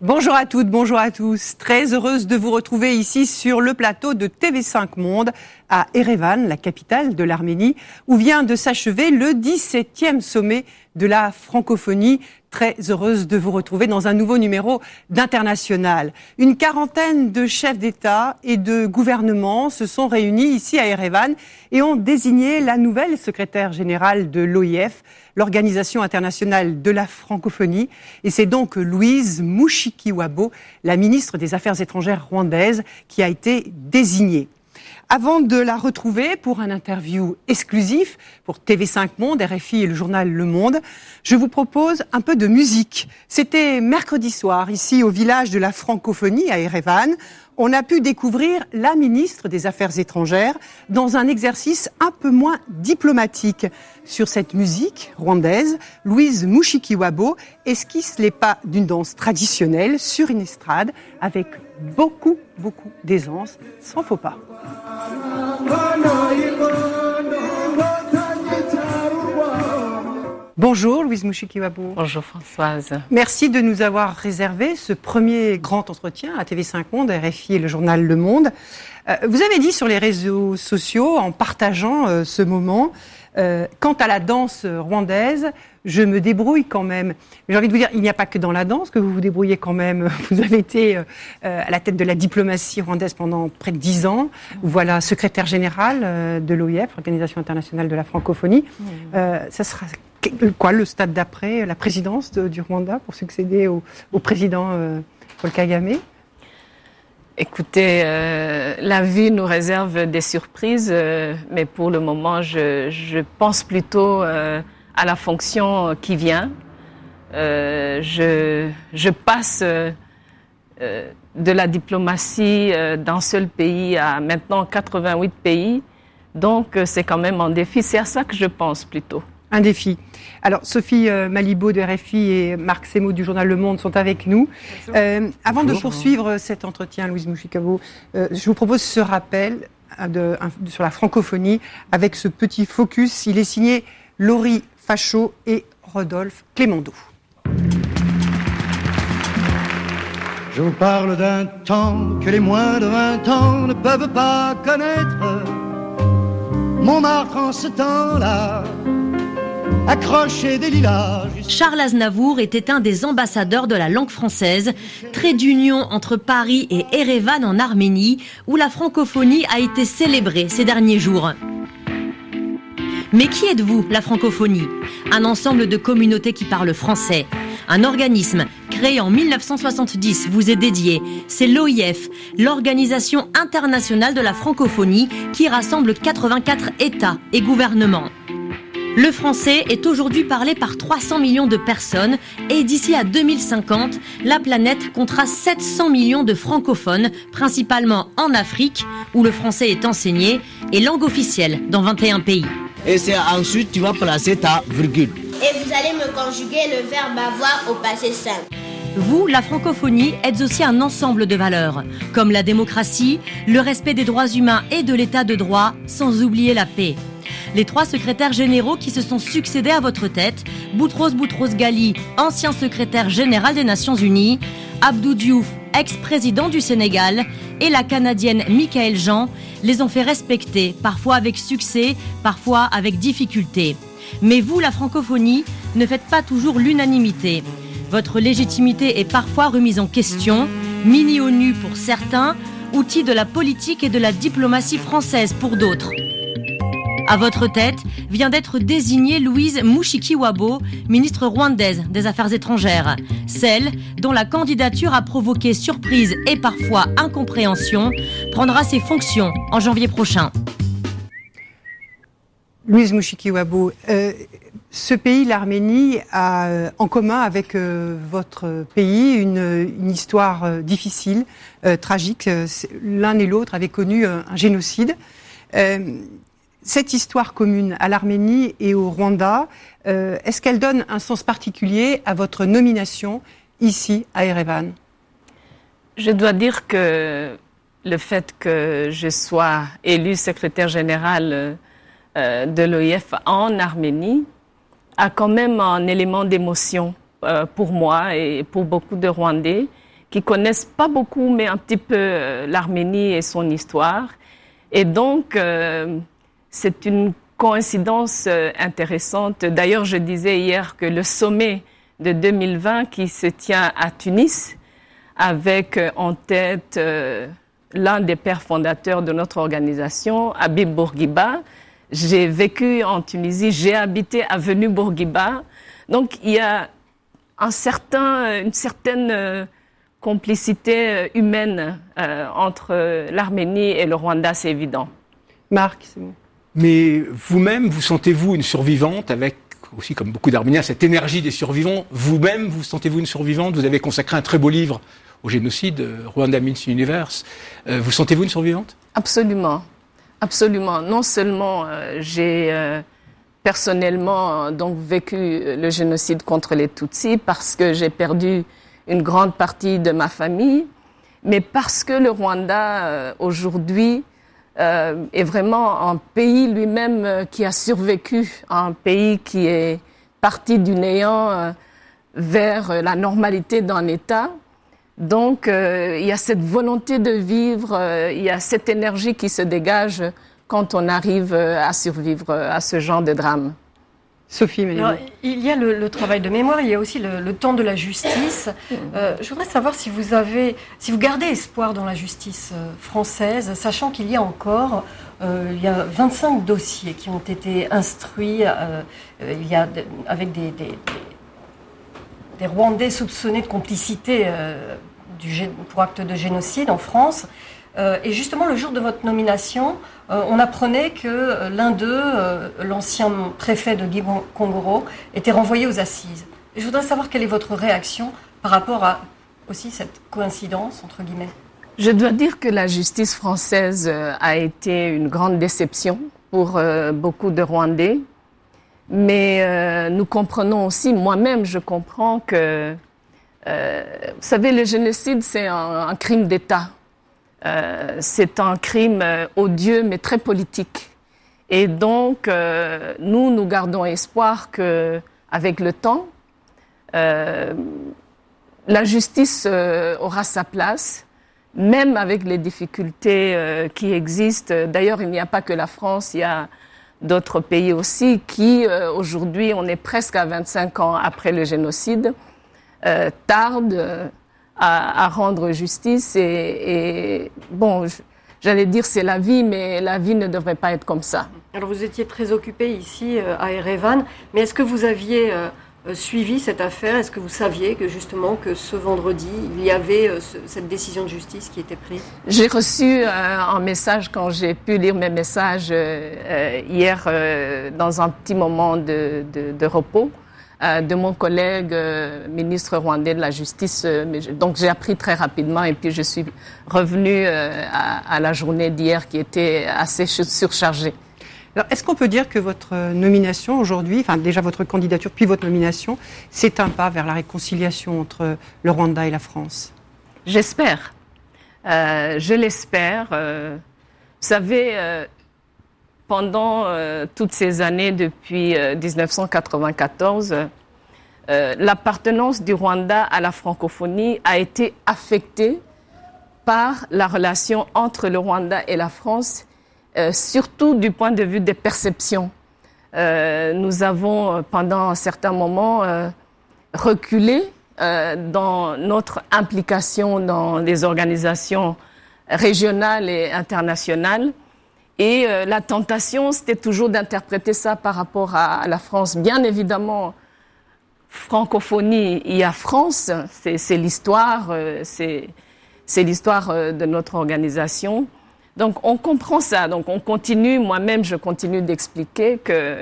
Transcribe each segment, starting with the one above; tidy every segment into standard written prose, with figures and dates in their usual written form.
Bonjour à toutes, bonjour à tous. Très heureuse de vous retrouver ici sur le plateau de TV5 Monde à Erevan, la capitale de l'Arménie, où vient de s'achever le 17e sommet de la francophonie. Très heureuse de vous retrouver dans un nouveau numéro d'International. Une quarantaine de chefs d'État et de gouvernement se sont réunis ici à Erevan et ont désigné la nouvelle secrétaire générale de l'OIF, l'Organisation internationale de la francophonie. Et c'est donc Louise Mushikiwabo, la ministre des Affaires étrangères rwandaise, qui a été désignée. Avant de la retrouver pour un interview exclusif pour TV5 Monde, RFI et le journal Le Monde, je vous propose un peu de musique. C'était mercredi soir, ici au village de la francophonie à Erevan. On a pu découvrir la ministre des Affaires étrangères dans un exercice un peu moins diplomatique. Sur cette musique rwandaise, Louise Mushikiwabo esquisse les pas d'une danse traditionnelle sur une estrade avec beaucoup d'aisance, sans faux pas. Bonjour Louise Mushikiwabo. Bonjour Françoise. Merci de nous avoir réservé ce premier grand entretien à TV5 Monde, RFI et le journal Le Monde. Vous avez dit sur les réseaux sociaux, en partageant ce moment, quant à la danse rwandaise, je me débrouille quand même. Mais j'ai envie de vous dire, il n'y a pas que dans la danse que vous vous débrouillez quand même. Vous avez été à la tête de la diplomatie rwandaise pendant près de 10 ans. Voilà, secrétaire générale de l'OIF, l'Organisation internationale de la francophonie. Ça sera quoi le stade d'après, la présidence du Rwanda pour succéder au président Paul Kagame? Écoutez, la vie nous réserve des surprises, mais pour le moment, je pense plutôt à la fonction qui vient. Je passe de la diplomatie d'un seul pays à maintenant 88 pays, donc c'est quand même un défi. C'est à ça que je pense plutôt. Un défi. Alors, Sophie Malibaud de RFI et Marc Semo du journal Le Monde sont avec nous. Avant de poursuivre cet entretien, Louise Mushikiwabo, je vous propose ce rappel sur la francophonie avec ce petit focus. Il est signé Laurie Fachot et Rodolphe Clémendo. Je vous parle d'un temps que les moins de 20 ans ne peuvent pas connaître. Montmartre en ce temps-là, accroché des lilas. Charles Aznavour était un des ambassadeurs de la langue française, trait d'union entre Paris et Erevan en Arménie, où la francophonie a été célébrée ces derniers jours. Mais qui êtes-vous, la francophonie? Un ensemble de communautés qui parlent français. Un organisme créé en 1970 vous est dédié. C'est l'OIF, l'Organisation internationale de la francophonie, qui rassemble 84 États et gouvernements. Le français est aujourd'hui parlé par 300 millions de personnes et d'ici à 2050, la planète comptera 700 millions de francophones, principalement en Afrique, où le français est enseigné, et langue officielle dans 21 pays. Et c'est ensuite tu vas placer ta virgule. Et vous allez me conjuguer le verbe avoir au passé simple. Vous, la francophonie, êtes aussi un ensemble de valeurs, comme la démocratie, le respect des droits humains et de l'état de droit, sans oublier la paix. Les 3 secrétaires généraux qui se sont succédés à votre tête, Boutros Boutros-Ghali, ancien secrétaire général des Nations Unies, Abdou Diouf, ex-président du Sénégal, et la Canadienne Michaëlle Jean, les ont fait respecter, parfois avec succès, parfois avec difficulté. Mais vous, la francophonie, ne faites pas toujours l'unanimité. Votre légitimité est parfois remise en question, mini-ONU pour certains, outil de la politique et de la diplomatie française pour d'autres. À votre tête vient d'être désignée Louise Mushikiwabo, ministre rwandaise des Affaires étrangères. Celle dont la candidature a provoqué surprise et parfois incompréhension prendra ses fonctions en janvier prochain. Louise Mushikiwabo, ce pays, l'Arménie, a en commun avec votre pays une histoire difficile, tragique. L'un et l'autre avaient connu un génocide. Cette histoire commune à l'Arménie et au Rwanda, est-ce qu'elle donne un sens particulier à votre nomination ici à Erevan? Je dois dire que le fait que je sois élue secrétaire générale de l'OIF en Arménie a quand même un élément d'émotion pour moi et pour beaucoup de Rwandais qui connaissent pas beaucoup, mais un petit peu l'Arménie et son histoire. Et donc, c'est une coïncidence intéressante. D'ailleurs, je disais hier que le sommet de 2020 qui se tient à Tunis, avec en tête l'un des pères fondateurs de notre organisation, Habib Bourguiba. J'ai vécu en Tunisie, j'ai habité avenue Bourguiba. Donc, il y a une certaine complicité humaine entre l'Arménie et le Rwanda, c'est évident. Marc, c'est bon. Mais vous-même, vous sentez-vous une survivante avec, aussi comme beaucoup d'Arméniens, cette énergie des survivants? Vous-même, vous sentez-vous une survivante? Vous avez consacré un très beau livre au génocide, Rwanda Meets Universe. Vous sentez-vous une survivante? Absolument. Absolument. Non seulement j'ai personnellement donc vécu le génocide contre les Tutsis parce que j'ai perdu une grande partie de ma famille, mais parce que le Rwanda aujourd'hui est vraiment un pays lui-même qui a survécu, un pays qui est parti du néant vers la normalité d'un État. Donc, il y a cette volonté de vivre, il y a cette énergie qui se dégage quand on arrive à survivre à ce genre de drame. Sophie, alors, il y a le travail de mémoire, il y a aussi le temps de la justice. Je voudrais savoir si vous gardez espoir dans la justice française, sachant qu'il y a encore il y a 25 dossiers qui ont été instruits avec des Rwandais soupçonnés de complicité pour acte de génocide en France. Et justement, le jour de votre nomination, on apprenait que l'un d'eux, l'ancien préfet de Gikongoro, était renvoyé aux assises. Et je voudrais savoir quelle est votre réaction par rapport à aussi cette coïncidence, entre guillemets. Je dois dire que la justice française a été une grande déception pour beaucoup de Rwandais. Mais nous comprenons aussi, moi-même je comprends que, vous savez, le génocide c'est un crime d'État. C'est un crime odieux mais très politique. Et donc, nous gardons espoir qu'avec le temps, la justice aura sa place, même avec les difficultés qui existent. D'ailleurs, il n'y a pas que la France, il y a d'autres pays aussi qui, aujourd'hui, on est presque à 25 ans après le génocide, tardent à rendre justice. Et bon, j'allais dire c'est la vie, mais la vie ne devrait pas être comme ça. Alors vous étiez très occupé ici à Erevan, mais est-ce que vous aviez suivi cette affaire? Est-ce que vous saviez que justement que ce vendredi, il y avait cette décision de justice qui était prise? J'ai reçu un message quand j'ai pu lire mes messages hier dans un petit moment de repos de mon collègue ministre rwandais de la Justice. Donc j'ai appris très rapidement et puis je suis revenue à la journée d'hier qui était assez surchargée. Alors, est-ce qu'on peut dire que votre nomination aujourd'hui, enfin déjà votre candidature puis votre nomination, c'est un pas vers la réconciliation entre le Rwanda et la France? J'espère. Je l'espère. Vous savez, pendant toutes ces années, depuis 1994, l'appartenance du Rwanda à la francophonie a été affectée par la relation entre le Rwanda et la France, surtout du point de vue des perceptions. Nous avons, pendant un certain moment, reculé dans notre implication dans les organisations régionales et internationales. Et la tentation, c'était toujours d'interpréter ça par rapport à la France. Bien évidemment, francophonie, il y a France, c'est l'histoire, c'est l'histoire de notre organisation. Donc on comprend ça, donc on continue, moi-même je continue d'expliquer que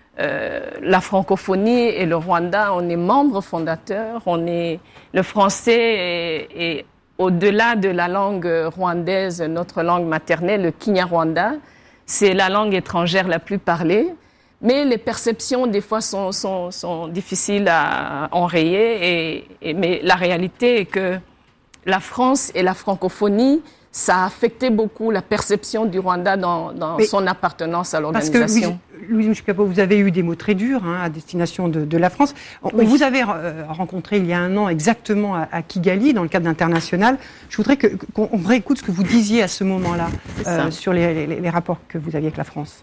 la francophonie et le Rwanda, on est membres fondateurs, le français est au-delà de la langue rwandaise, notre langue maternelle, le Kinyarwanda, c'est la langue étrangère la plus parlée, mais les perceptions des fois sont difficiles à enrayer, mais la réalité est que la France et la francophonie, ça a affecté beaucoup la perception du Rwanda dans son appartenance à l'organisation. Parce que Louise Mushikabo, vous avez eu des mots très durs à destination de la France. On vous avait rencontré il y a un an exactement à Kigali, dans le cadre d'International. Je voudrais qu'on réécoute ce que vous disiez à ce moment-là sur les rapports que vous aviez avec la France.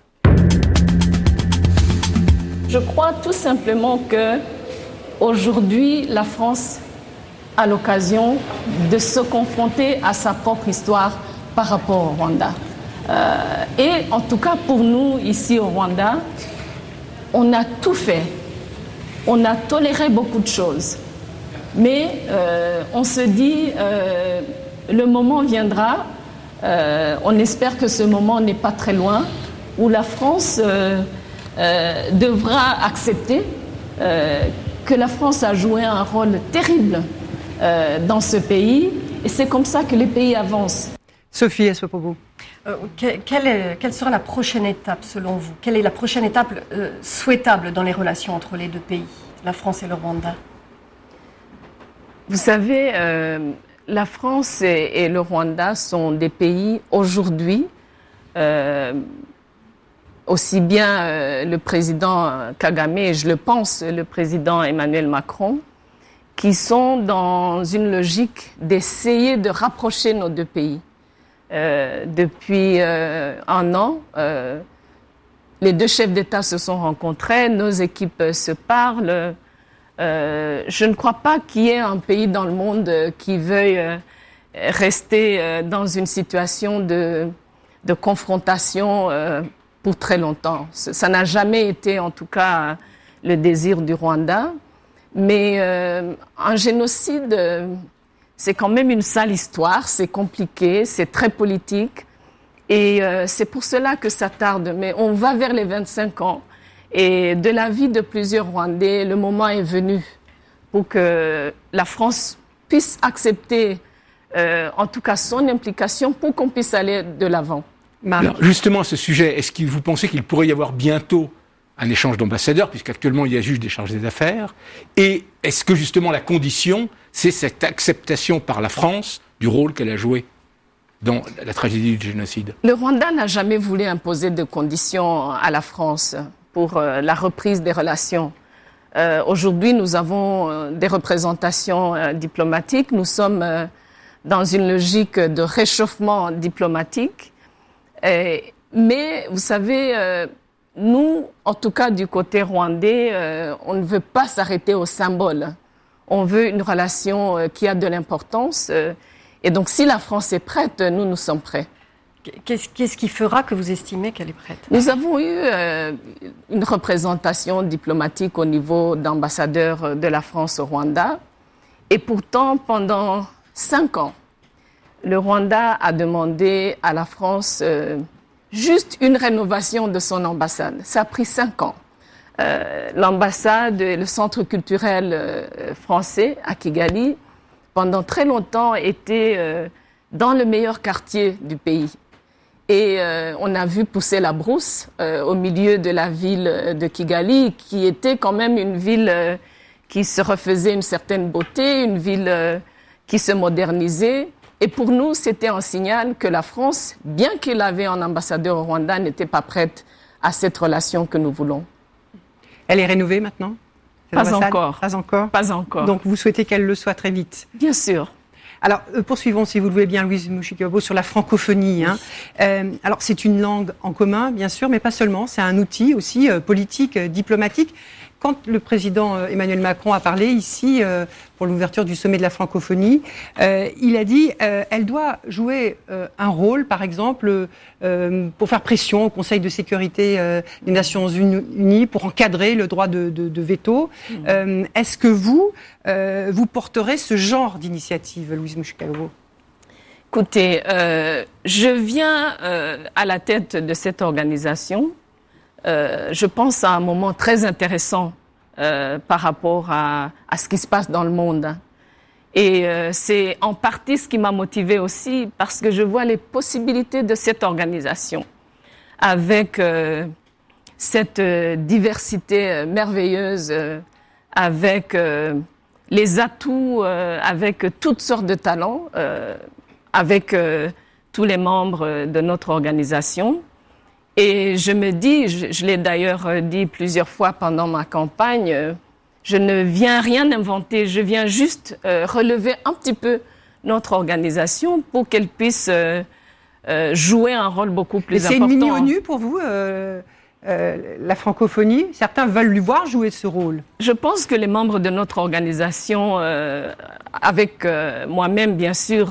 Je crois tout simplement que aujourd'hui, la France a l'occasion de se confronter à sa propre histoire par rapport au Rwanda. Et en tout cas pour nous, ici au Rwanda, on a tout fait. On a toléré beaucoup de choses. Mais on se dit, le moment viendra, on espère que ce moment n'est pas très loin, où la France devra accepter que la France a joué un rôle terrible dans ce pays, et c'est comme ça que les pays avancent. Sophie Essopobo. Quelle sera la prochaine étape selon vous? Quelle est la prochaine étape souhaitable dans les relations entre les deux pays, la France et le Rwanda? Vous savez, la France et le Rwanda sont des pays aujourd'hui, aussi bien le président Kagame et je le pense, le président Emmanuel Macron, qui sont dans une logique d'essayer de rapprocher nos deux pays. Depuis un an, les deux chefs d'État se sont rencontrés, nos équipes se parlent. Je ne crois pas qu'il y ait un pays dans le monde qui veuille rester dans une situation de confrontation pour très longtemps. Ça n'a jamais été, en tout cas, le désir du Rwanda. Mais un génocide, c'est quand même une sale histoire, c'est compliqué, c'est très politique. Et c'est pour cela que ça tarde. Mais on va vers les 25 ans. Et de la vie de plusieurs Rwandais, le moment est venu pour que la France puisse accepter, en tout cas, son implication pour qu'on puisse aller de l'avant. Alors, justement, à ce sujet, est-ce que vous pensez qu'il pourrait y avoir bientôt un échange d'ambassadeurs, puisqu'actuellement il y a juste des chargés d'affaires, et est-ce que justement la condition, c'est cette acceptation par la France du rôle qu'elle a joué dans la tragédie du génocide? Le Rwanda n'a jamais voulu imposer de conditions à la France pour la reprise des relations. Aujourd'hui, nous avons des représentations diplomatiques, nous sommes dans une logique de réchauffement diplomatique, mais vous savez, nous, en tout cas du côté rwandais, on ne veut pas s'arrêter au symbole. On veut une relation qui a de l'importance. Et donc, si la France est prête, nous sommes prêts. Qu'est-ce qui fera que vous estimez qu'elle est prête? Nous avons eu une représentation diplomatique au niveau d'ambassadeurs de la France au Rwanda. Et pourtant, pendant 5 ans, le Rwanda a demandé à la France juste une rénovation de son ambassade. Ça a pris 5 ans. L'ambassade et le centre culturel français à Kigali, pendant très longtemps, étaient dans le meilleur quartier du pays. Et on a vu pousser la brousse au milieu de la ville de Kigali, qui était quand même une ville qui se refaisait une certaine beauté, une ville qui se modernisait. Et pour nous, c'était un signal que la France, bien qu'il avait un ambassadeur au Rwanda, n'était pas prête à cette relation que nous voulons. Elle est rénovée maintenant? Pas encore. Pas encore? Pas encore. Donc vous souhaitez qu'elle le soit très vite? Bien sûr. Alors, poursuivons, si vous le voulez bien, Louise Mushikabo, sur la francophonie. Alors, c'est une langue en commun, bien sûr, mais pas seulement. C'est un outil aussi politique, diplomatique. Quand le président Emmanuel Macron a parlé ici pour l'ouverture du sommet de la francophonie, il a dit elle doit jouer un rôle, par exemple, pour faire pression au Conseil de sécurité des Nations Unies pour encadrer le droit de veto. Est-ce que vous porterez ce genre d'initiative, Louise Mushikabo? Écoutez, je viens à la tête de cette organisation. Je pense à un moment très intéressant par rapport à ce qui se passe dans le monde. Et c'est en partie ce qui m'a motivée aussi, parce que je vois les possibilités de cette organisation avec cette diversité merveilleuse, avec les atouts, avec toutes sortes de talents, avec tous les membres de notre organisation. Et je me dis, je l'ai d'ailleurs dit plusieurs fois pendant ma campagne, je ne viens rien inventer, je viens juste relever un petit peu notre organisation pour qu'elle puisse jouer un rôle beaucoup plus important. C'est une mini-ONU pour vous, la francophonie? Certains veulent lui voir jouer ce rôle. Je pense que les membres de notre organisation, avec moi-même bien sûr,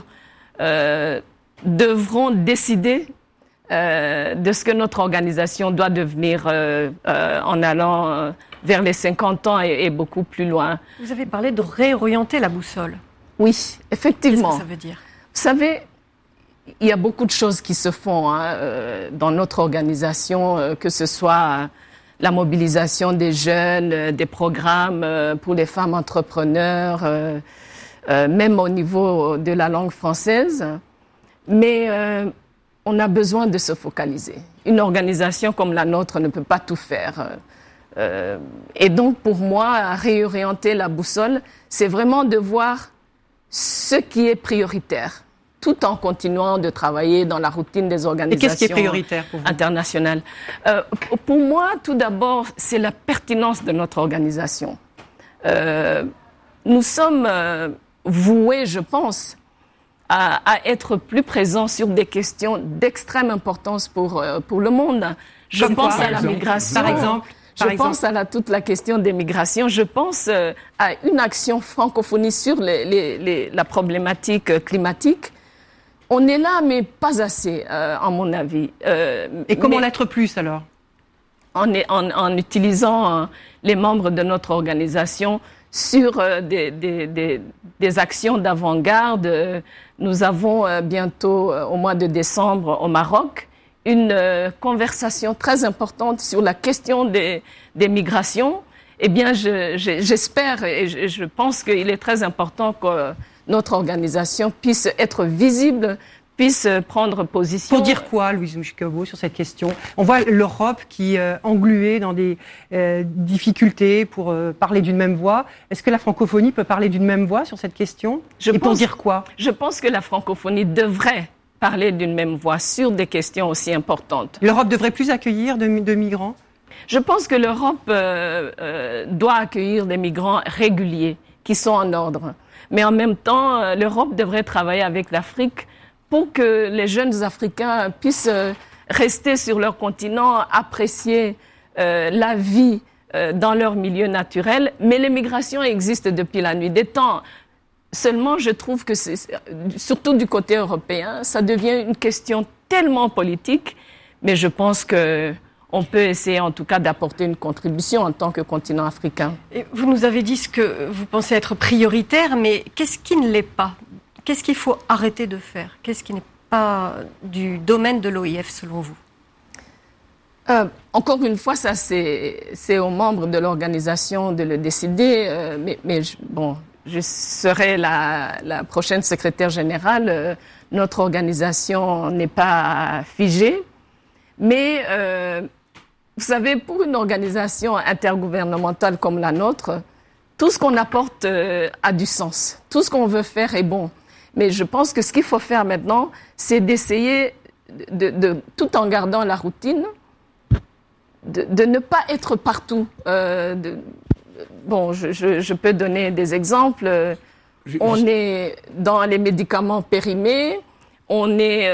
devront décider de ce que notre organisation doit devenir en allant vers les 50 ans et beaucoup plus loin. Vous avez parlé de réorienter la boussole. Oui, effectivement. Qu'est-ce que ça veut dire? Vous savez, il y a beaucoup de choses qui se font dans notre organisation, que ce soit la mobilisation des jeunes, des programmes pour les femmes entrepreneurs, même au niveau de la langue française. Mais on a besoin de se focaliser. Une organisation comme la nôtre ne peut pas tout faire. Et donc, pour moi, réorienter la boussole, c'est vraiment de voir ce qui est prioritaire, tout en continuant de travailler dans la routine des organisations. Et qu'est-ce qui est prioritaire pour vous? Internationales. Pour moi, tout d'abord, c'est la pertinence de notre organisation. Nous sommes voués, je pense, à être plus présents sur des questions d'extrême importance pour le monde. Je pense à la migration. Par exemple. Je pense à toute la question des migrations. Je pense à une action francophonie sur la problématique climatique. On est là, mais pas assez, à mon avis. Et comment l'être plus, alors? En utilisant les membres de notre organisation sur des actions d'avant-garde. Nous avons bientôt, au mois de décembre, au Maroc, une conversation très importante sur la question des migrations. Eh bien, j'espère et je pense qu'il est très important que notre organisation puisse être visible, puisse prendre position. Pour dire quoi, Louise Mouchikovo, sur cette question? On voit l'Europe qui engluée dans des difficultés pour parler d'une même voix. Est-ce que la francophonie peut parler d'une même voix sur cette question? Pour dire quoi? Je pense que la francophonie devrait parler d'une même voix sur des questions aussi importantes. L'Europe devrait plus accueillir de migrants? Je pense que l'Europe doit accueillir des migrants réguliers qui sont en ordre. Mais en même temps, l'Europe devrait travailler avec l'Afrique pour que les jeunes Africains puissent rester sur leur continent, apprécier la vie dans leur milieu naturel. Mais les migrations existent depuis la nuit des temps. Seulement, je trouve que, surtout du côté européen, ça devient une question tellement politique, mais je pense qu'on peut essayer en tout cas d'apporter une contribution en tant que continent africain. Et vous nous avez dit ce que vous pensez être prioritaire, mais qu'est-ce qui ne l'est pas? Qu'est-ce qu'il faut arrêter de faire? Qu'est-ce qui n'est pas du domaine de l'OIF selon vous? Encore une fois, ça c'est aux membres de l'organisation de le décider, mais bon... Je serai la prochaine secrétaire générale. Notre organisation n'est pas figée. Mais, vous savez, pour une organisation intergouvernementale comme la nôtre, tout ce qu'on apporte a du sens. Tout ce qu'on veut faire est bon. Mais je pense que ce qu'il faut faire maintenant, c'est d'essayer, tout en gardant la routine, de ne pas être partout. Bon, je peux donner des exemples. On est dans les médicaments périmés, on est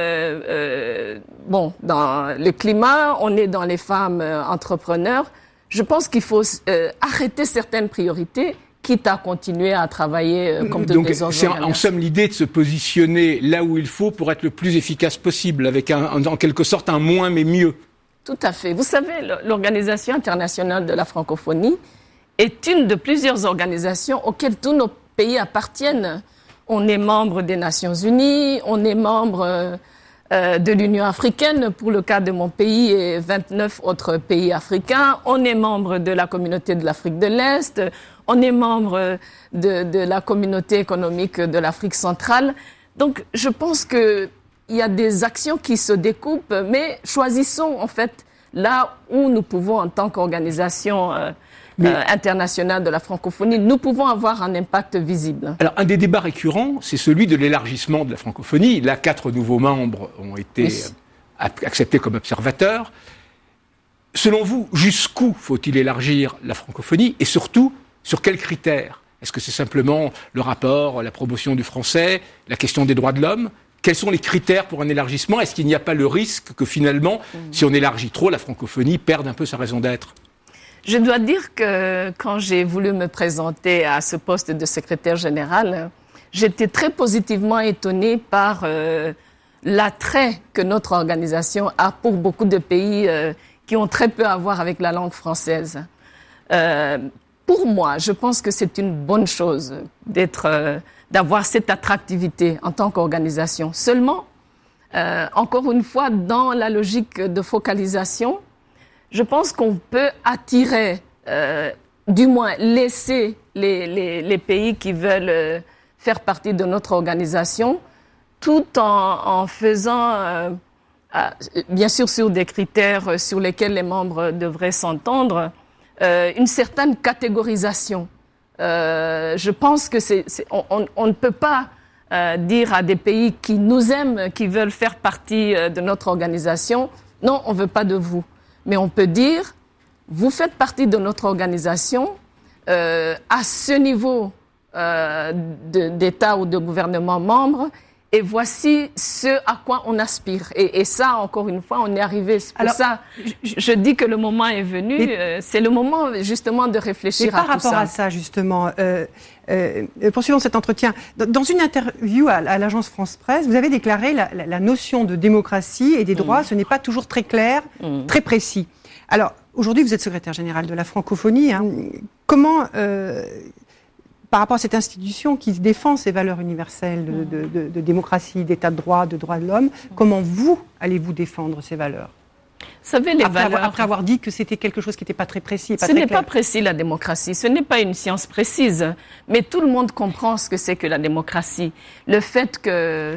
dans le climat, on est dans les femmes entrepreneurs. Je pense qu'il faut arrêter certaines priorités, quitte à continuer à travailler comme de des autres. C'est en somme l'idée de se positionner là où il faut pour être le plus efficace possible, avec en quelque sorte un moins mais mieux. Tout à fait. Vous savez, l'Organisation internationale de la francophonie est une de plusieurs organisations auxquelles tous nos pays appartiennent. On est membre des Nations Unies, on est membre de l'Union africaine, pour le cas de mon pays et 29 autres pays africains. On est membre de la communauté de l'Afrique de l'Est, on est membre de la communauté économique de l'Afrique centrale. Donc, je pense qu'il y a des actions qui se découpent, mais choisissons en fait là où nous pouvons en tant qu'organisation international de la francophonie, nous pouvons avoir un impact visible. Alors, un des débats récurrents, c'est celui de l'élargissement de la francophonie. Là, 4 nouveaux membres ont été acceptés comme observateurs. Selon vous, jusqu'où faut-il élargir la francophonie et surtout, sur quels critères? Est-ce que c'est simplement le rapport, la promotion du français, la question des droits de l'homme? Quels sont les critères pour un élargissement? Est-ce qu'il n'y a pas le risque que finalement, si on élargit trop, la francophonie perde un peu sa raison d'être? Je dois dire que quand j'ai voulu me présenter à ce poste de secrétaire général, j'étais très positivement étonnée par l'attrait que notre organisation a pour beaucoup de pays qui ont très peu à voir avec la langue française. Pour moi, je pense que c'est une bonne chose d'avoir cette attractivité en tant qu'organisation. Seulement, encore une fois, dans la logique de focalisation, je pense qu'on peut attirer, du moins laisser les pays qui veulent faire partie de notre organisation, tout en faisant, bien sûr sur des critères sur lesquels les membres devraient s'entendre, une certaine catégorisation. Je pense que on ne peut pas dire à des pays qui nous aiment, qui veulent faire partie de notre organisation, non, on ne veut pas de vous. Mais on peut dire, vous faites partie de notre organisation à ce niveau d'État ou de gouvernement membre, et voici ce à quoi on aspire. Et ça, encore une fois, on est arrivé. C'est pour ça, je dis que le moment est venu. C'est le moment, justement, de réfléchir à tout ça. Par rapport à ça, justement, poursuivons cet entretien. Dans une interview à l'agence France Presse, vous avez déclaré la notion de démocratie et des droits, ce n'est pas toujours très clair, très précis. Alors, aujourd'hui, vous êtes secrétaire général de la francophonie. Hein. Comment... par rapport à cette institution qui défend ces valeurs universelles de démocratie, d'état de droit, de droits de l'homme, comment vous allez-vous défendre ces valeurs? Vous savez, les valeurs... Après avoir dit que c'était quelque chose qui n'était pas très précis. Ce n'est pas précis, la démocratie. Ce n'est pas une science précise. Mais tout le monde comprend ce que c'est que la démocratie. Le fait que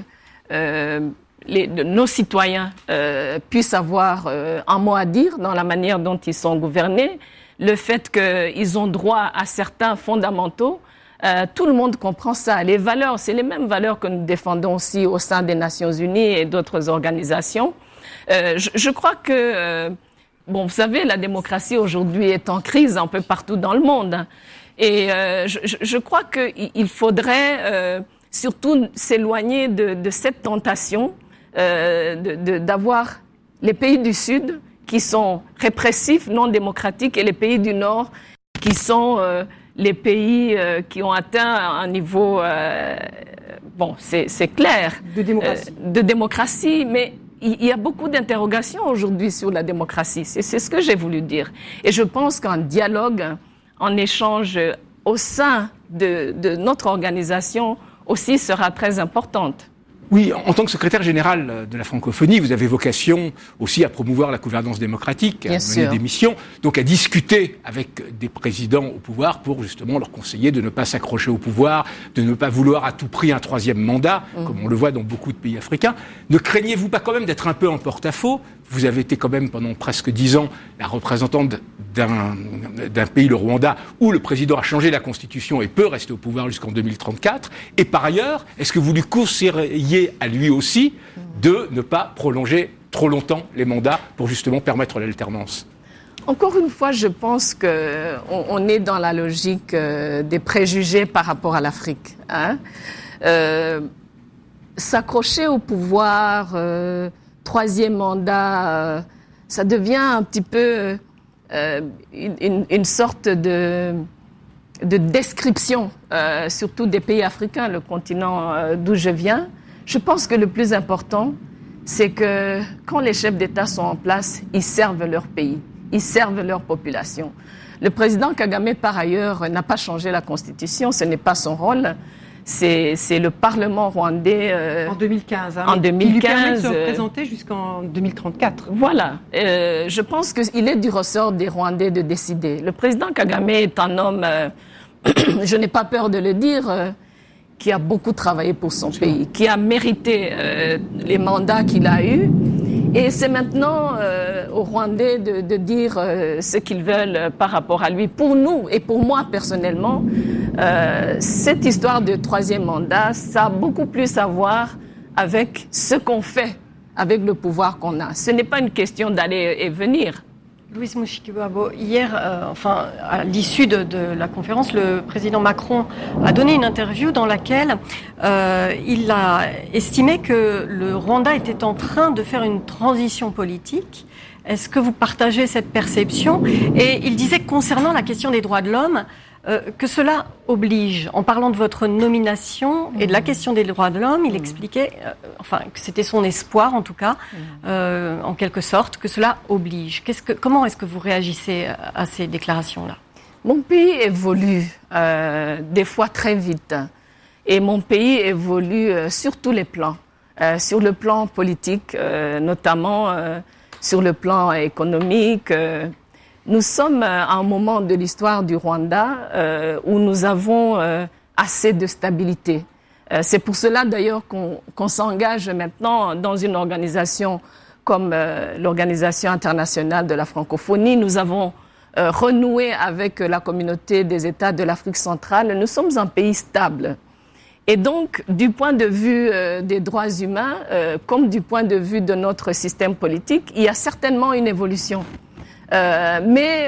nos citoyens puissent avoir un mot à dire dans la manière dont ils sont gouvernés, le fait qu'ils ont droit à certains fondamentaux, tout le monde comprend ça. Les valeurs, c'est les mêmes valeurs que nous défendons aussi au sein des Nations Unies et d'autres organisations. Je crois que, vous savez, la démocratie aujourd'hui est en crise un peu partout dans le monde. Et je crois qu'il faudrait surtout s'éloigner de cette tentation d'avoir les pays du Sud qui sont répressifs, non démocratiques, et les pays du Nord qui sont... les pays qui ont atteint un niveau, c'est clair, de démocratie, mais il y a beaucoup d'interrogations aujourd'hui sur la démocratie. C'est ce que j'ai voulu dire. Et je pense qu'un dialogue, un échange au sein de notre organisation aussi sera très importante. Oui, en tant que secrétaire général de la francophonie, vous avez vocation aussi à promouvoir la gouvernance démocratique, à mener des missions, donc à discuter avec des présidents au pouvoir pour justement leur conseiller de ne pas s'accrocher au pouvoir, de ne pas vouloir à tout prix un troisième mandat, comme on le voit dans beaucoup de pays africains. Ne craignez-vous pas quand même d'être un peu en porte-à-faux? Vous avez été quand même pendant presque 10 ans la représentante d'un pays, le Rwanda, où le président a changé la constitution et peut rester au pouvoir jusqu'en 2034. Et par ailleurs, est-ce que vous lui conseilleriez à lui aussi de ne pas prolonger trop longtemps les mandats pour justement permettre l'alternance? Encore une fois, je pense qu'on est dans la logique des préjugés par rapport à l'Afrique. Hein? S'accrocher au pouvoir, troisième mandat, ça devient un petit peu une sorte de description, surtout des pays africains, le continent d'où je viens. Je pense que le plus important, c'est que quand les chefs d'État sont en place, ils servent leur pays, ils servent leur population. Le président Kagame, par ailleurs, n'a pas changé la Constitution, ce n'est pas son rôle. C'est le Parlement rwandais... en 2015. Hein, en 2015. Il lui permet de se représenter jusqu'en 2034. Voilà. Je pense qu'il est du ressort des Rwandais de décider. Le président Kagame est un homme, je n'ai pas peur de le dire, qui a beaucoup travaillé pour son pays, qui a mérité les mandats qu'il a eus. Et c'est maintenant aux Rwandais de dire ce qu'ils veulent par rapport à lui. Pour nous et pour moi personnellement, cette histoire de troisième mandat, ça a beaucoup plus à voir avec ce qu'on fait avec le pouvoir qu'on a. Ce n'est pas une question d'aller et venir. Louise Mushikiwabo, hier, à l'issue de la conférence, le président Macron a donné une interview dans laquelle il a estimé que le Rwanda était en train de faire une transition politique. Est-ce que vous partagez cette perception? Et il disait que concernant la question des droits de l'homme, que cela oblige, en parlant de votre nomination et de la question des droits de l'homme, il expliquait, que c'était son espoir en tout cas, en quelque sorte, que cela oblige. Comment est-ce que vous réagissez à ces déclarations-là? Mon pays évolue des fois très vite, et mon pays évolue sur tous les plans, sur le plan politique, notamment sur le plan économique. Nous sommes à un moment de l'histoire du Rwanda où nous avons assez de stabilité. C'est pour cela d'ailleurs qu'on s'engage maintenant dans une organisation comme l'Organisation internationale de la francophonie. Nous avons renoué avec la communauté des États de l'Afrique centrale. Nous sommes un pays stable. Et donc, du point de vue des droits humains, comme du point de vue de notre système politique, il y a certainement une évolution. Mais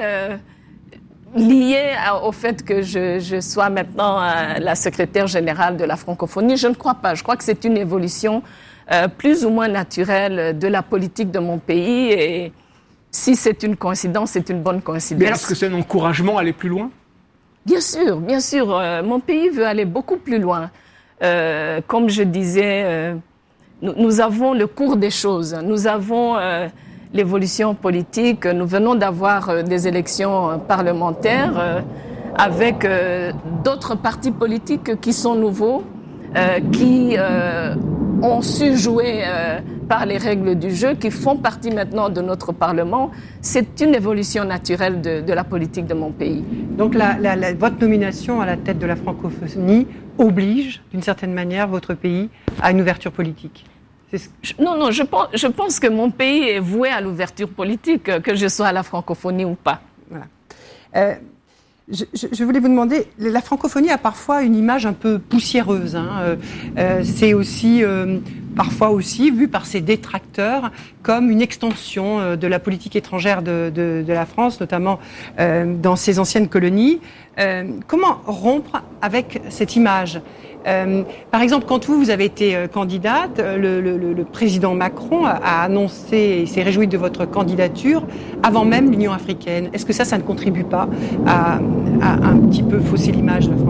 lié au fait que je sois maintenant la secrétaire générale de la francophonie, je ne crois pas. Je crois que c'est une évolution plus ou moins naturelle de la politique de mon pays. Et si c'est une coïncidence, c'est une bonne coïncidence. Mais est-ce que c'est un encouragement à aller plus loin? Bien sûr, bien sûr. Mon pays veut aller beaucoup plus loin. Comme je disais, nous avons le cours des choses. Nous avons l'évolution politique. Nous venons d'avoir des élections parlementaires avec d'autres partis politiques qui sont nouveaux, qui ont su jouer par les règles du jeu, qui font partie maintenant de notre Parlement. C'est une évolution naturelle de la politique de mon pays. Donc votre nomination à la tête de la francophonie oblige, d'une certaine manière, votre pays à une ouverture politique? Non, je pense que mon pays est voué à l'ouverture politique, que je sois à la francophonie ou pas. Voilà. Je voulais vous demander, la francophonie a parfois une image un peu poussiéreuse. C'est aussi, parfois aussi, vu par ses détracteurs, comme une extension de la politique étrangère de la France, notamment dans ses anciennes colonies. Comment rompre avec cette image ? Par exemple, quand vous avez été candidate, le président Macron a annoncé et s'est réjoui de votre candidature avant même l'Union africaine. Est-ce que ça ne contribue pas à un petit peu fausser l'image de la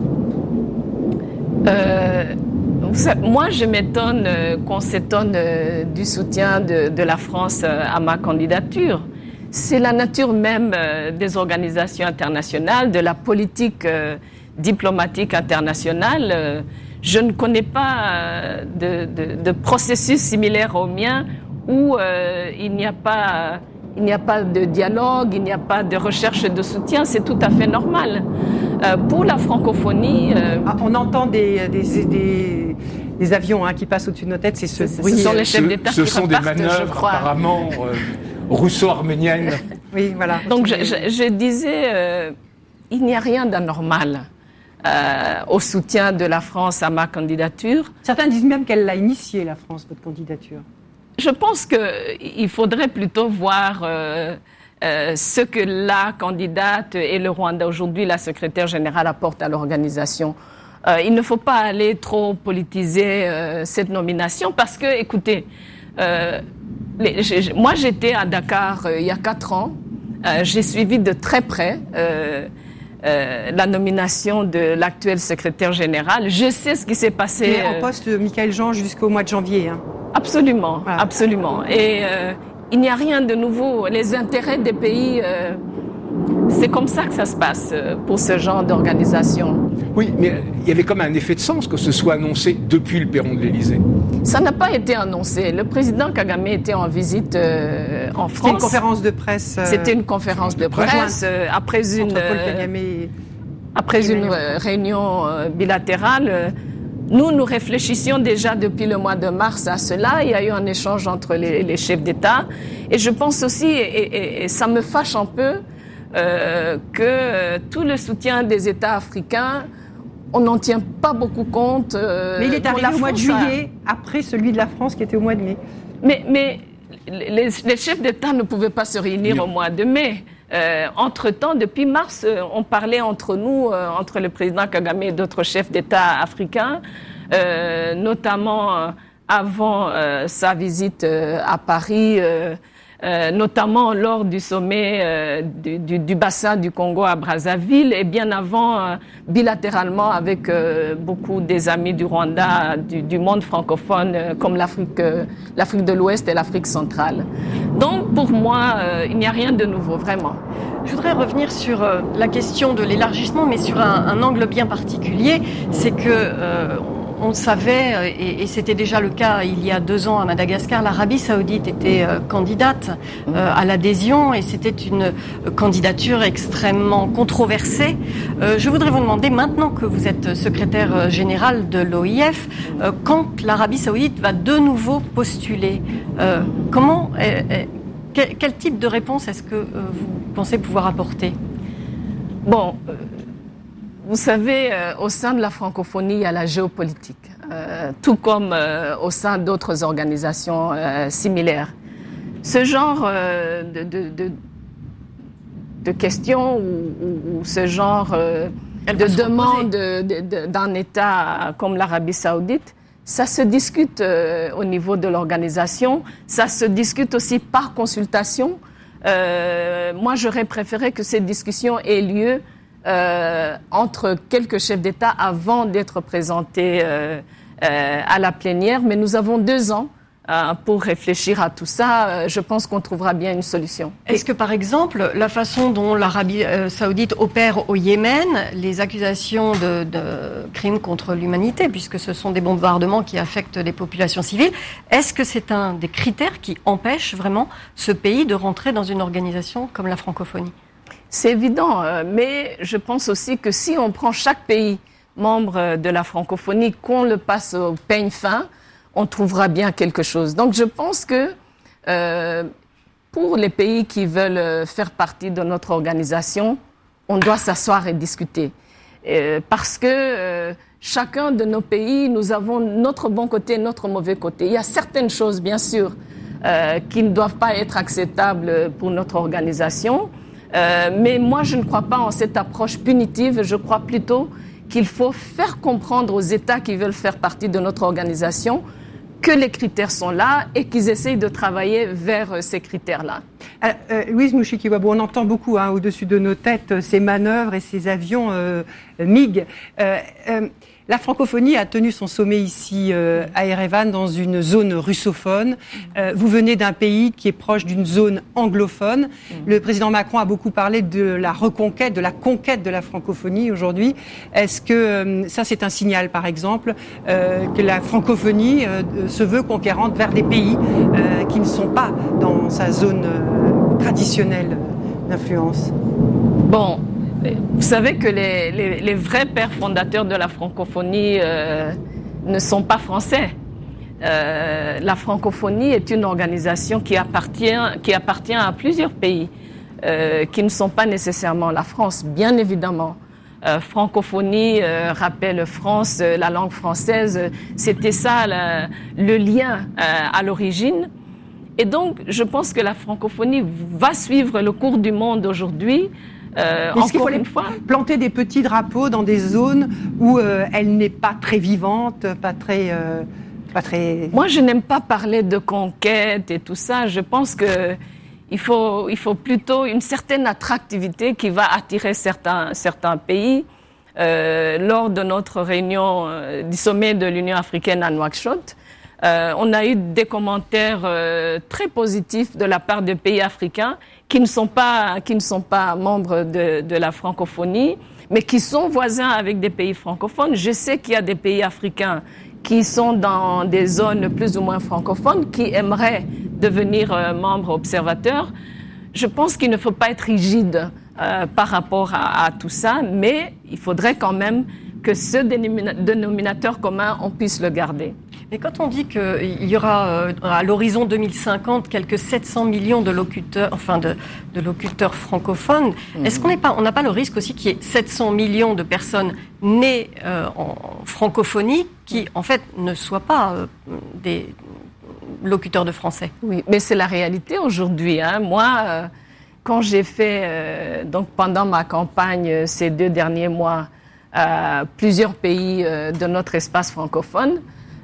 francophonie? Moi, je m'étonne qu'on s'étonne du soutien de la France à ma candidature. C'est la nature même des organisations internationales, de la politique diplomatique internationale. Je ne connais pas de processus similaire au mien où il n'y a pas de dialogue, il n'y a pas de recherche de soutien. C'est tout à fait normal. Pour la francophonie... on entend des avions qui passent au-dessus de nos têtes. Ce sont les chefs d'État qui repartent, sont des manœuvres apparemment russo-arméniennes. Oui, voilà. Donc je disais, il n'y a rien d'anormal au soutien de la France à ma candidature. Certains disent même qu'elle l'a initié, la France, votre candidature. Je pense qu'il faudrait plutôt voir ce que la candidate et le Rwanda aujourd'hui, la secrétaire générale, apportent à l'organisation. Il ne faut pas aller trop politiser cette nomination parce que, écoutez, moi j'étais à Dakar il y a 4 ans. J'ai suivi de très près la nomination de l'actuel secrétaire général. Je sais ce qui s'est passé. Mais en poste, Michaël Jean, jusqu'au mois de janvier. Absolument, voilà. Absolument. Et il n'y a rien de nouveau. Les intérêts des pays, c'est comme ça que ça se passe pour ce genre d'organisation. Oui, mais il y avait comme un effet de sens que ce soit annoncé depuis le perron de l'Élysée. Ça n'a pas été annoncé. Le président Kagame était en visite en France. C'était une conférence de presse. C'était une conférence de presse après une réunion bilatérale. Nous réfléchissions déjà depuis le mois de mars à cela. Il y a eu un échange entre les chefs d'État. Et je pense aussi, et ça me fâche un peu, que tout le soutien des États africains, on n'en tient pas beaucoup compte. Mais il est arrivé au mois de juillet, après celui de la France qui était au mois de mai. Mais les chefs d'État ne pouvaient pas se réunir au mois de mai. Entre-temps, depuis mars, on parlait entre nous, entre le président Kagame et d'autres chefs d'État africains, notamment avant sa visite à Paris, notamment lors du sommet du bassin du Congo à Brazzaville et bien avant, bilatéralement avec beaucoup des amis du Rwanda, du monde francophone, comme l'Afrique de l'Ouest et l'Afrique centrale. Donc pour moi, il n'y a rien de nouveau, vraiment. Je voudrais revenir sur la question de l'élargissement, mais sur un angle bien particulier, c'est que on le savait, et c'était déjà le cas il y a 2 ans à Madagascar, l'Arabie Saoudite était candidate à l'adhésion et c'était une candidature extrêmement controversée. Je voudrais vous demander, maintenant que vous êtes secrétaire général de l'OIF, quand l'Arabie Saoudite va de nouveau postuler, quel type de réponse est-ce que vous pensez pouvoir apporter ? Bon. Vous savez, au sein de la francophonie, il y a la géopolitique, tout comme au sein d'autres organisations similaires. Ce genre de questions ou ce genre de demande d'un État comme l'Arabie Saoudite, ça se discute au niveau de l'organisation, ça se discute aussi par consultation. Moi, j'aurais préféré que ces discussions aient lieu entre quelques chefs d'État avant d'être présentés à la plénière. Mais nous avons 2 ans pour réfléchir à tout ça. Je pense qu'on trouvera bien une solution. Est-ce que, par exemple, la façon dont l'Arabie Saoudite opère au Yémen, les accusations de crimes contre l'humanité, puisque ce sont des bombardements qui affectent les populations civiles, est-ce que c'est un des critères qui empêche vraiment ce pays de rentrer dans une organisation comme la francophonie ? C'est évident, mais je pense aussi que si on prend chaque pays membre de la francophonie, qu'on le passe au peigne fin, on trouvera bien quelque chose. Donc je pense que pour les pays qui veulent faire partie de notre organisation, on doit s'asseoir et discuter. Parce que chacun de nos pays, nous avons notre bon côté, notre mauvais côté. Il y a certaines choses, bien sûr, qui ne doivent pas être acceptables pour notre organisation. Mais moi, je ne crois pas en cette approche punitive. Je crois plutôt qu'il faut faire comprendre aux États qui veulent faire partie de notre organisation que les critères sont là et qu'ils essayent de travailler vers ces critères-là. Louise Mushikiwabo, on entend beaucoup au-dessus de nos têtes ces manœuvres et ces avions MiG. La francophonie a tenu son sommet ici à Erevan dans une zone russophone. Vous venez d'un pays qui est proche d'une zone anglophone. Le président Macron a beaucoup parlé de la reconquête, de la conquête de la francophonie aujourd'hui. Est-ce que ça c'est un signal, par exemple, que la francophonie se veut conquérante vers des pays qui ne sont pas dans sa zone traditionnelle d'influence ? Bon. Vous savez que les vrais pères fondateurs de la francophonie ne sont pas français. La francophonie est une organisation qui appartient à plusieurs pays qui ne sont pas nécessairement la France, bien évidemment. Francophonie rappelle France, la langue française, c'était ça le lien à l'origine. Et donc, je pense que la francophonie va suivre le cours du monde aujourd'hui. Est-ce qu'il faut planter des petits drapeaux dans des zones où elle n'est pas très vivante, pas très... Moi, je n'aime pas parler de conquête et tout ça. Je pense que il faut plutôt une certaine attractivité qui va attirer certains pays. Lors de notre réunion du sommet de l'Union africaine à Nouakchott, on a eu des commentaires très positifs de la part de pays africains qui ne sont pas membres de la francophonie, mais qui sont voisins avec des pays francophones. Je sais qu'il y a des pays africains qui sont dans des zones plus ou moins francophones, qui aimeraient devenir membres observateurs. Je pense qu'il ne faut pas être rigide par rapport à tout ça, mais il faudrait quand même que ce dénominateur commun, on puisse le garder. Mais quand on dit qu'il y aura à l'horizon 2050 quelques 700 millions de locuteurs, de locuteurs francophones, est-ce qu'on n'a pas le risque aussi qu'il y ait 700 millions de personnes nées en francophonie qui, en fait, ne soient pas des locuteurs de français? Oui, mais c'est la réalité aujourd'hui. Moi, quand j'ai fait, donc pendant ma campagne ces 2 derniers mois, plusieurs pays de notre espace francophone,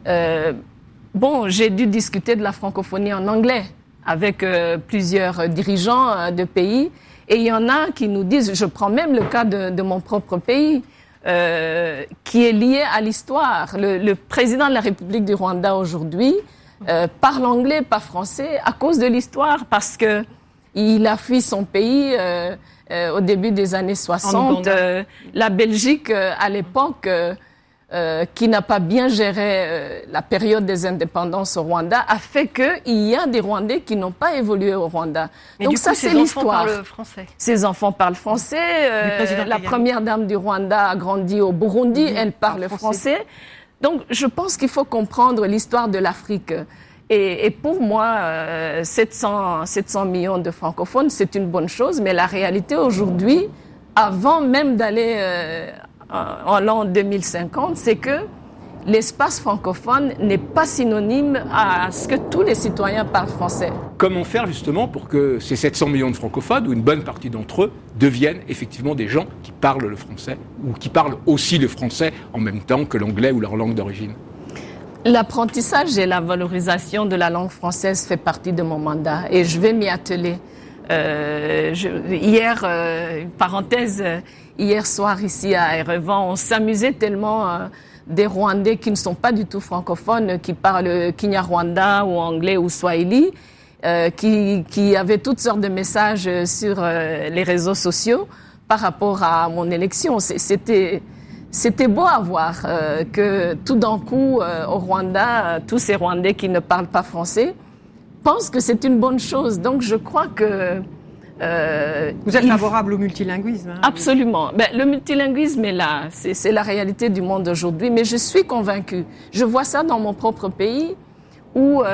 j'ai dû discuter de la francophonie en anglais avec plusieurs dirigeants de pays. Et il y en a qui nous disent, je prends même le cas de mon propre pays, qui est lié à l'histoire. Le président de la République du Rwanda aujourd'hui parle anglais, pas français, à cause de l'histoire, parce que il a fui son pays au début des années 60. La Belgique, à l'époque, qui n'a pas bien géré la période des indépendances au Rwanda, a fait qu'il y a des Rwandais qui n'ont pas évolué au Rwanda. Mais donc du coup, ça, c'est l'histoire. Ces enfants parlent français. Ces enfants parlent français. La première dame du Rwanda a grandi au Burundi, elle parle français. Donc je pense qu'il faut comprendre l'histoire de l'Afrique. Et pour moi, 700 millions de francophones, c'est une bonne chose, mais la réalité aujourd'hui, avant même d'aller en l'an 2050, c'est que l'espace francophone n'est pas synonyme à ce que tous les citoyens parlent français. Comment faire justement pour que ces 700 millions de francophones, ou une bonne partie d'entre eux, deviennent effectivement des gens qui parlent le français, ou qui parlent aussi le français en même temps que l'anglais ou leur langue d'origine? L'apprentissage et la valorisation de la langue française fait partie de mon mandat et je vais m'y atteler. Hier soir ici à Erevan, on s'amusait tellement des Rwandais qui ne sont pas du tout francophones, qui parlent Kinyarwanda ou anglais ou Swahili, qui avaient toutes sortes de messages sur les réseaux sociaux par rapport à mon élection. C'était beau à voir que tout d'un coup, au Rwanda, tous ces Rwandais qui ne parlent pas français pensent que c'est une bonne chose. Donc je crois que... Vous êtes favorable au multilinguisme, hein? Absolument. Le multilinguisme est là. C'est la réalité du monde aujourd'hui. Mais je suis convaincue. Je vois ça dans mon propre pays où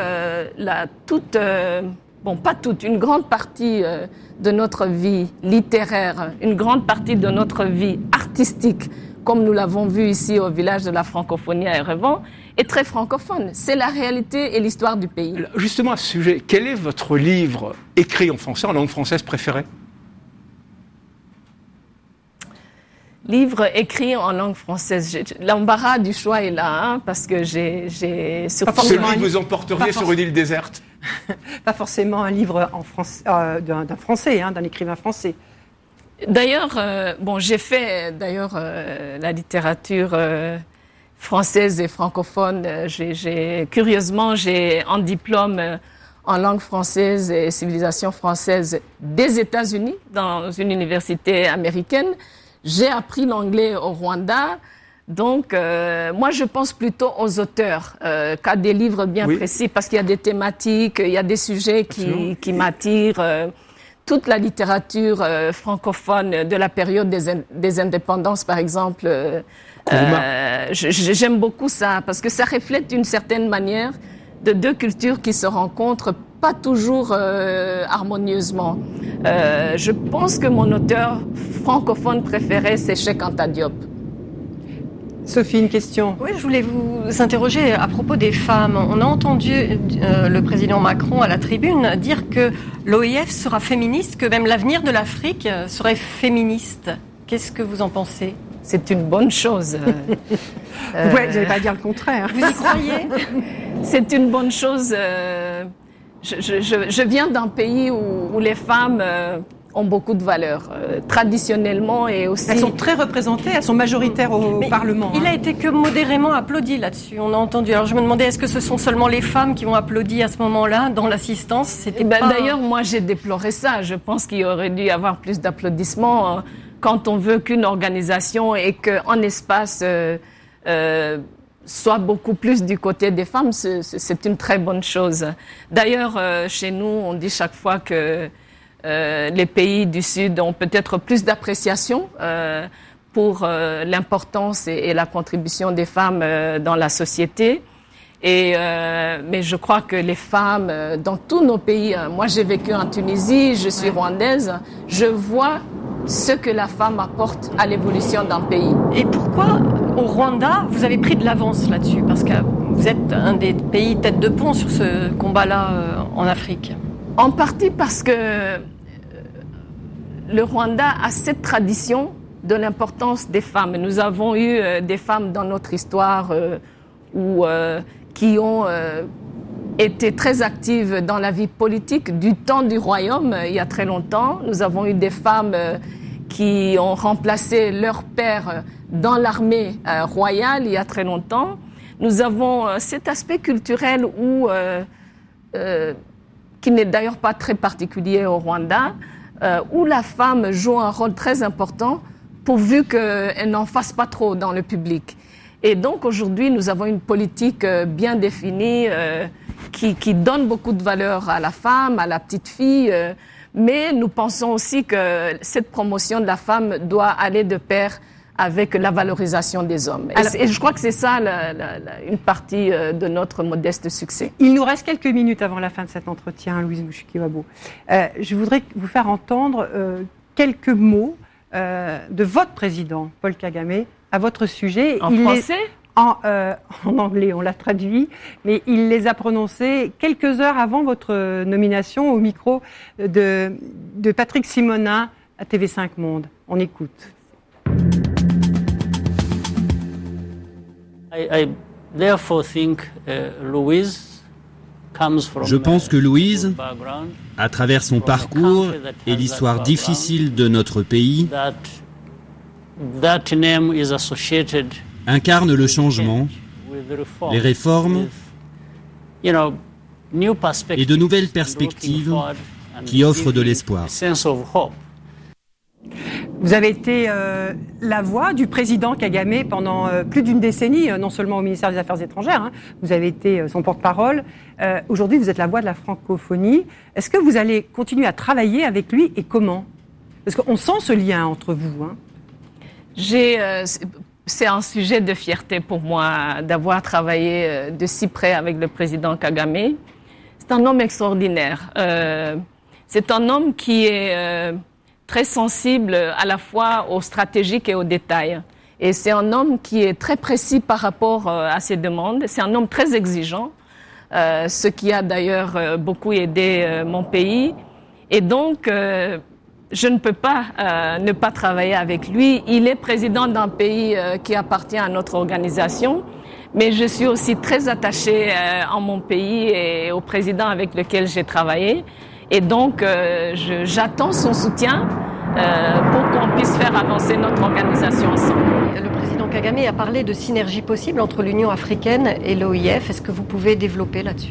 une grande partie de notre vie littéraire, une grande partie de notre vie artistique, comme nous l'avons vu ici au village de la francophonie à Erevan, est très francophone. C'est la réalité et l'histoire du pays. Justement, à ce sujet, quel est votre livre écrit en français, en langue française préféré? Livre écrit en langue française. L'embarras du choix est là, parce que j'ai celui que vous emporteriez sur une île déserte. Pas forcément un livre en français, d'un français, d'un écrivain français. D'ailleurs, j'ai fait la littérature française et francophone. Curieusement, j'ai un diplôme en langue française et civilisation française des États-Unis, dans une université américaine. J'ai appris l'anglais au Rwanda. Donc, moi, je pense plutôt aux auteurs qu'à des livres bien précis, parce qu'il y a des thématiques, il y a des sujets qui m'attirent. Toute la littérature francophone de la période des indépendances, par exemple, j'aime beaucoup ça, parce que ça reflète d'une certaine manière de deux cultures qui se rencontrent pas toujours harmonieusement. Je pense que mon auteur francophone préféré, c'est Cheikh Anta Diop. Sophie, une question. Oui, je voulais vous interroger à propos des femmes. On a entendu le président Macron à la tribune dire que l'OIF sera féministe, que même l'avenir de l'Afrique serait féministe. Qu'est-ce que vous en pensez? C'est une bonne chose. Vous n'allez pas dire le contraire. Vous y croyez? C'est une bonne chose. Je viens d'un pays où les femmes ont beaucoup de valeurs, traditionnellement et aussi... Elles sont très représentées, elles sont majoritaires au Parlement. Il a été que modérément applaudi là-dessus, on a entendu. Alors je me demandais, est-ce que ce sont seulement les femmes qui ont applaudi à ce moment-là, dans l'assistance? D'ailleurs, moi j'ai déploré ça. Je pense qu'il aurait dû y avoir plus d'applaudissements quand on veut qu'une organisation et qu'un espace soit beaucoup plus du côté des femmes. C'est une très bonne chose. D'ailleurs, chez nous, on dit chaque fois que les pays du Sud ont peut-être plus d'appréciation pour l'importance et la contribution des femmes dans la société. Mais je crois que les femmes dans tous nos pays, moi j'ai vécu en Tunisie, je suis rwandaise, je vois ce que la femme apporte à l'évolution d'un pays. Et pourquoi au Rwanda vous avez pris de l'avance là-dessus? Parce que vous êtes un des pays tête de pont sur ce combat-là en Afrique. En partie parce que le Rwanda a cette tradition de l'importance des femmes. Nous avons eu des femmes dans notre histoire qui ont été très actives dans la vie politique du temps du royaume, il y a très longtemps. Nous avons eu des femmes qui ont remplacé leur père dans l'armée royale il y a très longtemps. Nous avons cet aspect culturel qui n'est d'ailleurs pas très particulier au Rwanda, où la femme joue un rôle très important pourvu qu'elle n'en fasse pas trop dans le public. Et donc aujourd'hui, nous avons une politique bien définie qui donne beaucoup de valeur à la femme, à la petite fille, mais nous pensons aussi que cette promotion de la femme doit aller de pair avec la valorisation des hommes. Et je crois que c'est ça une partie de notre modeste succès. Il nous reste quelques minutes avant la fin de cet entretien, Louise Mushikiwabo. Je voudrais vous faire entendre quelques mots de votre président, Paul Kagame, à votre sujet. En français ? En anglais, on l'a traduit, mais il les a prononcés quelques heures avant votre nomination au micro de Patrick Simonin à TV5 Monde. On écoute. Je pense que Louise, à travers son parcours et l'histoire difficile de notre pays, incarne le changement, les réformes et de nouvelles perspectives qui offrent de l'espoir. Vous avez été la voix du président Kagame pendant plus d'une décennie, non seulement au ministère des Affaires étrangères, vous avez été son porte-parole. Aujourd'hui, vous êtes la voix de la francophonie. Est-ce que vous allez continuer à travailler avec lui et comment? Parce qu'on sent ce lien entre vous. C'est un sujet de fierté pour moi d'avoir travaillé de si près avec le président Kagame. C'est un homme extraordinaire. C'est un homme qui est très sensible à la fois au stratégique et aux détails. Et c'est un homme qui est très précis par rapport à ses demandes. C'est un homme très exigeant, ce qui a d'ailleurs beaucoup aidé mon pays. Et donc, je ne peux pas ne pas travailler avec lui. Il est président d'un pays qui appartient à notre organisation, mais je suis aussi très attachée à mon pays et au président avec lequel j'ai travaillé. Et donc, j'attends son soutien pour qu'on puisse faire avancer notre organisation ensemble. Le président Kagame a parlé de synergie possible entre l'Union africaine et l'OIF. Est-ce que vous pouvez développer là-dessus?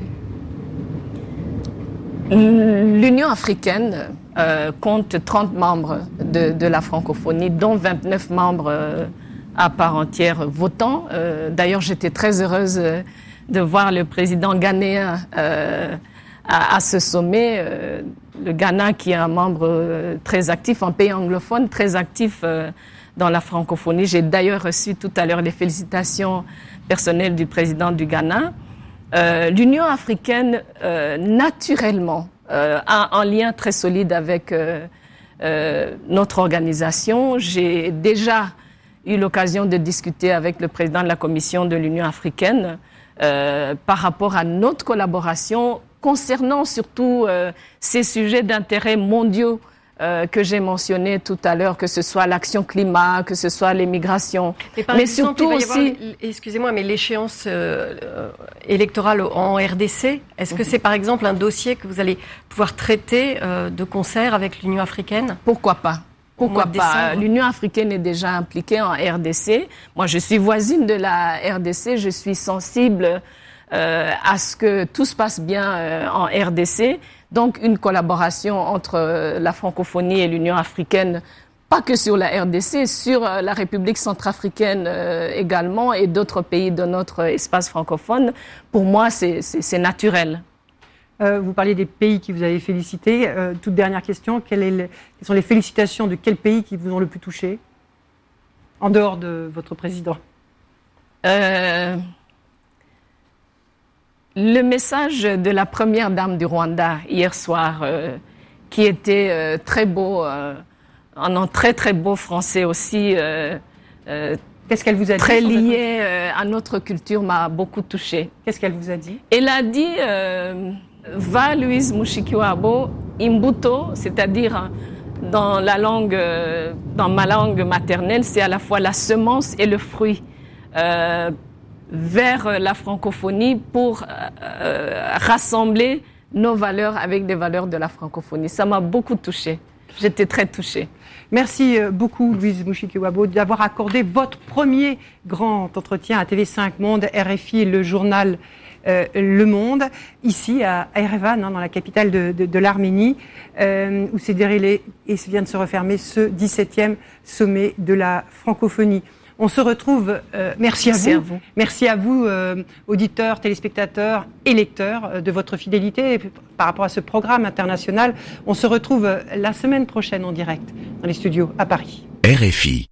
L'Union africaine compte 30 membres de la francophonie, dont 29 membres à part entière votants. D'ailleurs, j'étais très heureuse de voir le président ghanéen à ce sommet. Le Ghana, qui est un membre très actif, un pays anglophone très actif dans la francophonie. J'ai d'ailleurs reçu tout à l'heure les félicitations personnelles du président du Ghana. L'Union africaine, naturellement, a un lien très solide avec notre organisation. J'ai déjà eu l'occasion de discuter avec le président de la Commission de l'Union africaine par rapport à notre collaboration concernant surtout ces sujets d'intérêt mondiaux que j'ai mentionné tout à l'heure, que ce soit l'action climat, que ce soit les migrations. Mais surtout aussi, excusez-moi, mais l'échéance électorale en RDC, est-ce que c'est par exemple un dossier que vous allez pouvoir traiter de concert avec l'Union africaine? Pourquoi pas? Pourquoi pas? L'Union africaine est déjà impliquée en RDC. Moi, je suis voisine de la RDC, je suis sensible à ce que tout se passe bien en RDC. Donc, une collaboration entre la francophonie et l'Union africaine, pas que sur la RDC, sur la République centrafricaine également et d'autres pays de notre espace francophone. Pour moi, c'est naturel. Vous parliez des pays qui vous avez félicités. Toute dernière question, quelles sont les félicitations de quels pays qui vous ont le plus touché? en dehors de votre président? Le message de la première dame du Rwanda hier soir, qui était très beau, en très très beau français aussi, qu'est-ce qu'elle vous a dit? Très lié à notre culture, m'a beaucoup touchée. Qu'est-ce qu'elle vous a dit? Elle a dit va Louise Mushikiwabo imbuto, c'est-à-dire dans ma langue maternelle, c'est à la fois la semence et le fruit vers la francophonie pour rassembler nos valeurs avec des valeurs de la francophonie. Ça m'a beaucoup touchée. J'étais très touchée. Merci beaucoup, Louise Mushikiwabo, d'avoir accordé votre premier grand entretien à TV5 Monde, RFI et le journal Le Monde, ici à Erevan, dans la capitale de l'Arménie, où s'est déroulé et vient de se refermer ce 17e sommet de la francophonie. On se retrouve, merci à vous. Merci à vous, auditeurs, téléspectateurs et lecteurs, de votre fidélité par rapport à ce programme international. On se retrouve la semaine prochaine en direct dans les studios à Paris. RFI.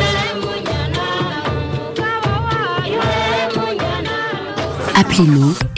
Appelez-nous